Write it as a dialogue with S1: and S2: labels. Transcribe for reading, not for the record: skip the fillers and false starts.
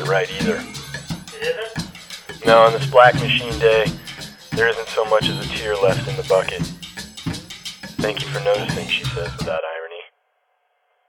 S1: isn't right either.
S2: It isn't?
S1: No, on this Black Machine Day, there isn't so much as a tear left in the bucket. Thank you for noticing, she says without irony.